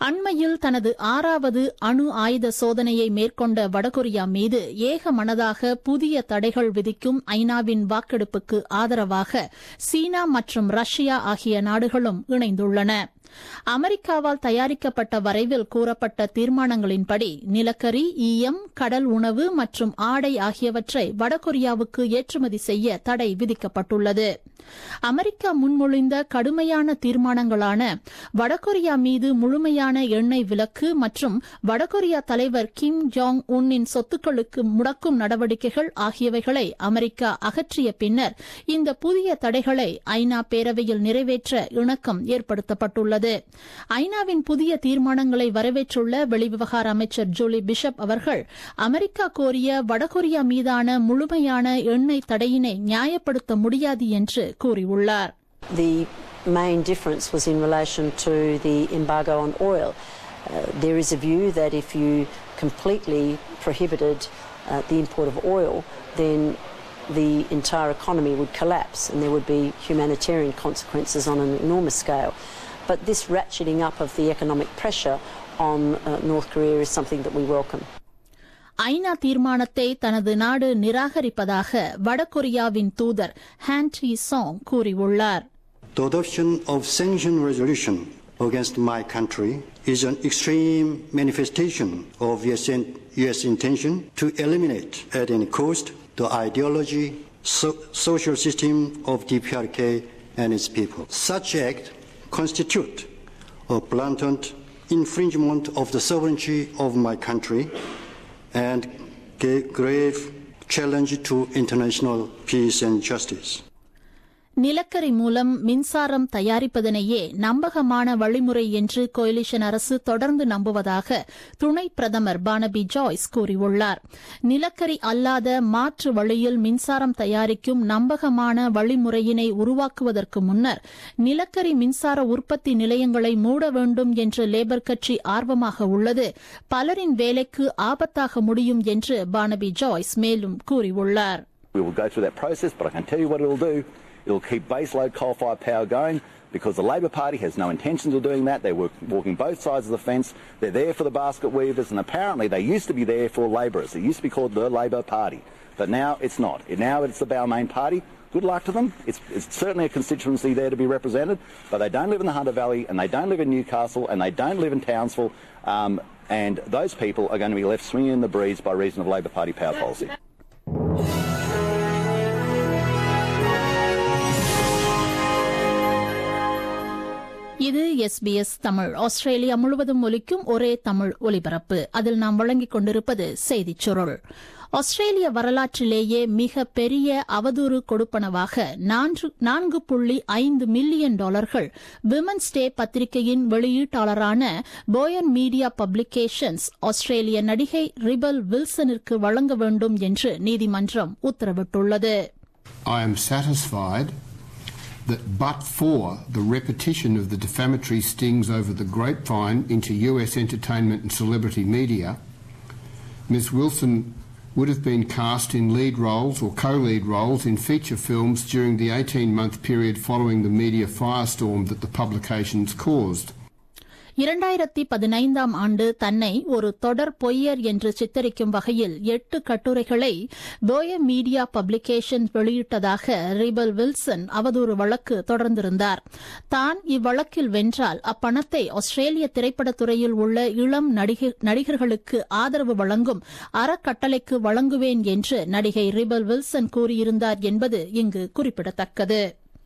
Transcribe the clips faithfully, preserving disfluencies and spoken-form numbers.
அண்மையில் தனது ஆறாவது அணு ஆயுத சோதனையை மேற்கொண்ட வடகொரியா மீது ஏகமனதாக புதிய தடைகள் விதிக்கும் ஐநாவின் வாக்கெடுப்புக்கு ஆதரவாக சீனா மற்றும் ரஷ்யா ஆகிய நாடுகளும் இணைந்துள்ளன. அமெரிக்காவால் தயாரிக்கப்பட்ட வரைவில் கூறப்பட்ட தீர்மானங்களின்படி நிலக்கரி, ஈயம், கடல் உணவு மற்றும் ஆடை ஆகியவற்றை வடகொரியாவுக்கு ஏற்றுமதி செய்ய தடை விதிக்கப்பட்டுள்ளது. அமெரிக்கா முன்மொழிந்த கடுமையான தீர்மானங்களான வடகொரியா மீது முழுமையான எண்ணெய் விலக்கு மற்றும் வடகொரியா தலைவர் கிம் ஜாங் உன்னின் சொத்துக்களுக்கு முடக்கும் நடவடிக்கைகள் ஆகியவைகளை அமெரிக்கா அகற்றிய பின்னர் இந்த புதிய தடைகளை ஐநா பேரவையில் நிறைவேற்ற இணக்கம் ஏற்படுத்தப்பட்டுள்ளது. ஐநாவின் புதிய தீர்மானங்களை வரவேற்றுள்ள வெளிவிவகார அமைச்சர் ஜூலி பிஷப் அவர்கள் அமெரிக்கா கோரிய வடகொரியா மீதான முழுமையான எண்ணெய் தடையினை நியாயப்படுத்த முடியாது என்று கூறியுள்ளார். The main difference was in relation to the embargo on oil. Uh, there is a view that if you completely prohibited uh, the import of oil, then the entire economy would collapse and there would be humanitarian consequences on an enormous scale. But this ratcheting up of the economic pressure on uh, North Korea is something that we welcome. ஐநா தீர்மானத்தை தனது நாடு நிராகரிப்பதாக வடகொரியாவின் தூதர் Han Tae Song கூறியுள்ளார். The adoption of sanction resolution against my country is an extreme manifestation of U S intention to eliminate at any cost the ideology, so, social system of D P R K and its people. Such act constitute a blatant infringement of the sovereignty of my country and grave challenge to international peace and justice. நிலக்கரி மூலம் மின்சாரம் தயாரிப்பதனையே நம்பகமான வழிமுறை என்று coalition அரசு தொடர்ந்து நம்புவதாக துணை பிரதமர் பானபி ஜாய்ஸ் கூறியுள்ளார். நிலக்கரி அல்லாத மாற்று வழியில் மின்சாரம் தயாரிக்கும் நம்பகமான வழிமுறையினை உருவாக்குவதற்கு முன்னர் நிலக்கரி மின்சார உற்பத்தி நிலையங்களை மூட வேண்டும் என்று லேபர் கட்சி ஆர்வமாக உள்ளது பலரின் வேலைக்கு ஆபத்தாக முடியும் என்று பானபி ஜாய்ஸ் மேலும் கூறியுள்ளார். We will go through that process, but I can tell you what it will do. It will keep baseload coal-fired power going because the Labor Party has no intentions of doing that. They're work, walking both sides of the fence. They're there for the basket weavers, and apparently they used to be there for labourers. It used to be called the Labor Party, but now it's not. Now it's the Balmain Party. Good luck to them. It's, it's certainly a constituency there to be represented, but they don't live in the Hunter Valley, and they don't live in Newcastle, and they don't live in Townsville, um, and those people are going to be left swinging in the breeze by reason of Labor Party power policy. இது S B S Tamil. Australia முழுவதும் ஒலிக்கும் ஒரே தமிழ் ஒலிபரப்பு. அதில் நாம் வழங்கிக் கொண்டிருப்பது செய்திச் சுருள். ஆஸ்திரேலிய வரலாற்றிலேயே மிக பெரிய அவதூறு கொடுப்பனவாக நான்கு புள்ளி ஐந்து மில்லியன் டாலர்கள் விமன்ஸ் டே பத்திரிகையின் வெளியீட்டாளரான போயன் மீடியா பப்ளிகேஷன்ஸ் ஆஸ்திரேலிய நடிகை ரிபல் வில்சனிற்கு வழங்க வேண்டும் என்று நீதிமன்றம் உத்தரவிட்டுள்ளது. I am satisfied that but for the repetition of the defamatory stings over the grapevine into U S entertainment and celebrity media, Miz Wilson would have been cast in lead roles or co-lead roles in feature films during the eighteen-month period following the media firestorm that the publications caused. இரண்டாயிரத்தி பதினைந்தாம் ஆண்டு தன்னை ஒரு தொடர் பொய்யர் என்று சித்தரிக்கும் வகையில் எட்டு கட்டுரைகளை போய மீடியா பப்ளிகேஷன் வெளியிட்டதாக ரிபல் வில்சன் அவதூறு வழக்கு தொடர்ந்திருந்தார். தான் இவ்வழக்கில் வென்றால் அப்பணத்தை ஆஸ்திரேலிய திரைப்படத்துறையில் உள்ள இளம் நடிகர்களுக்கு ஆதரவு வழங்கும் அறக்கட்டளைக்கு வழங்குவேன் என்று நடிகை ரிபல் வில்சன் கூறியிருந்தார் என்பது இங்கு குறிப்பிடத்தக்கது.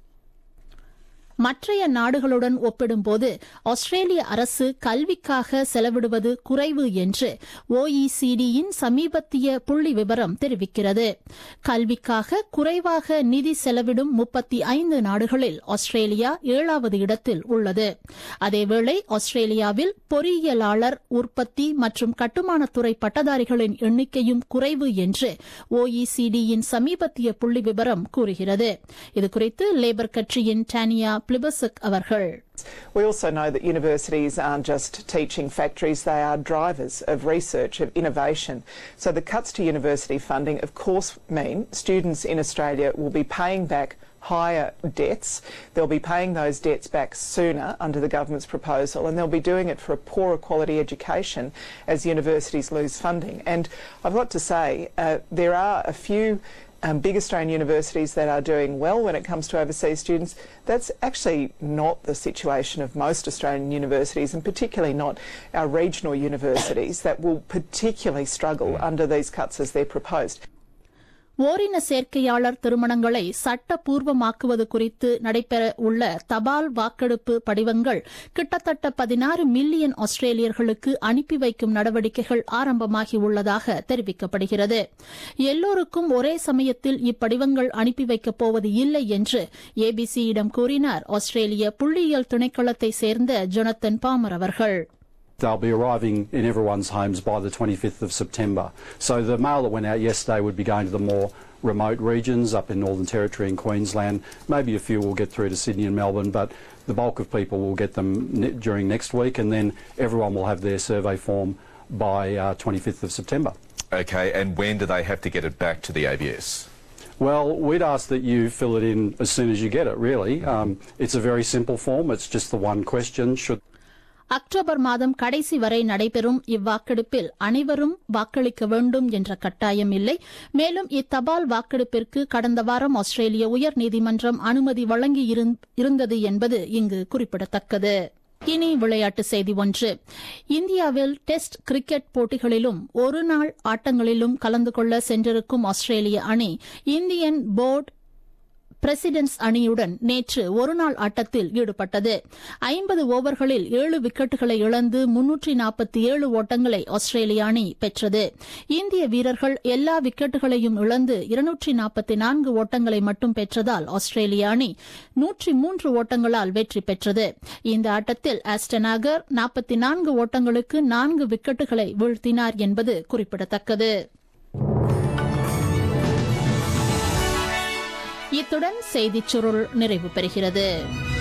மற்றைய நாடுகளுடன் ஒப்பிடும்போது ஆஸ்திரேலிய அரசு கல்விக்காக செலவிடுவது குறைவு என்று ஓ இ சி டியின் சமீபத்திய புள்ளி விவரம் தெரிவிக்கிறது. கல்விக்காக குறைவாக நிதி செலவிடும் முப்பத்தி ஐந்து நாடுகளில் ஆஸ்திரேலியா ஏழாவது இடத்தில் உள்ளது. அதேவேளை ஆஸ்திரேலியாவில் பொறியியலாளர் உற்பத்தி மற்றும் கட்டுமானத்துறை பட்டதாரிகளின் எண்ணிக்கையும் குறைவு என்று ஓ இ சி டியின் சமீபத்திய புள்ளி விவரம் கூறுகிறது. இதுகுறித்து லேபர் கட்சியின் டானியா பிளிபசக் அவர்கள் We also know that universities aren't just teaching factories, they are drivers of research, of innovation. So the cuts to university funding of course mean students in Australia will be paying back higher debts. They'll be paying those debts back sooner under the government's proposal, and they'll be doing it for a poorer quality education as universities lose funding. And I've got to say, uh, there are a few Um, big Australian universities that are doing well when it comes to overseas students. That's actually not the situation of most Australian universities, and particularly not our regional universities that will particularly struggle under these cuts as they're proposed. ஓரின சேர்க்கையாளர் திருமணங்களை சட்டப்பூர்வமாக்குவது குறித்து நடைபெற உள்ள தபால் வாக்கெடுப்பு படிவங்கள் கிட்டத்தட்ட பதினாறு மில்லியன் ஆஸ்திரேலியர்களுக்கு அனுப்பி வைக்கும் நடவடிக்கைகள் ஆரம்பமாகியுள்ளதாக தெரிவிக்கப்படுகிறது. எல்லோருக்கும் ஒரே சமயத்தில் இப்படிவங்கள் அனுப்பி வைக்கப் போவது இல்லை என்று ஏபிசியிடம் கூறினார் ஆஸ்திரேலிய புள்ளியியல் திணைக்களத்தை சேர்ந்த ஜொனத்தன் பாமர் அவர்கள். They'll be arriving in everyone's homes by the twenty-fifth of September. So the mail that went out yesterday would be going to the more remote regions up in Northern Territory and Queensland. Maybe a few will get through to Sydney and Melbourne, but the bulk of people will get them ne- during next week, and then everyone will have their survey form by uh, twenty-fifth of September. Okay, and when do they have to get it back to the A B S? Well, we'd ask that you fill it in as soon as you get it, really. Um, it's a very simple form. It's just the one question. Should October மாதம் கடைசி வரை நடைபெறும் இவ்வாக்கெடுப்பில் அனைவரும் வாக்களிக்க வேண்டும் என்ற கட்டாயம் இல்லை. மேலும் இத்தபால் வாக்கெடுப்பிற்கு கடந்த வாரம் ஆஸ்திரேலிய உயர்நீதிமன்றம் அனுமதி வழங்கியிருந்தது என்பது இங்கு குறிப்பிடத்தக்கது. இனி விளையாட்டு செய்தி ஒன்று. இந்தியாவில் டெஸ்ட் கிரிக்கெட் போட்டிகளிலும் ஒருநாள் ஆட்டங்களிலும் கலந்து கொள்ள சென்றிருக்கும் ஆஸ்திரேலிய அணி இந்தியன் போர்டு பிரசிடென்ட்ஸ் அணியுடன் நேற்று ஒருநாள் ஆட்டத்தில் ஈடுபட்டது. ஐம்பது ஓவர்களில் ஏழு விக்கெட்டுகளை இழந்து முன்னூற்று நாற்பத்தி ஏழு ஓட்டங்களை ஆஸ்திரேலிய அணி பெற்றது. இந்திய வீரர்கள் எல்லா விக்கெட்டுகளையும் இழந்து இருநூற்று நாற்பத்தி நான்கு ஓட்டங்களை மட்டும் பெற்றதால் ஆஸ்திரேலிய அணி நூற்று மூன்று ஓட்டங்களால் வெற்றி பெற்றது. இந்த ஆட்டத்தில் ஆஸ்டன் ஆகர் நாற்பத்தி நான்கு ஓட்டங்களுக்கு நான்கு விக்கெட்டுகளை வீழ்த்தினார் என்பது குறிப்பிடத்தக்கது. இத்துடன் செய்திச் சுருள் நிறைவு பெறுகிறது.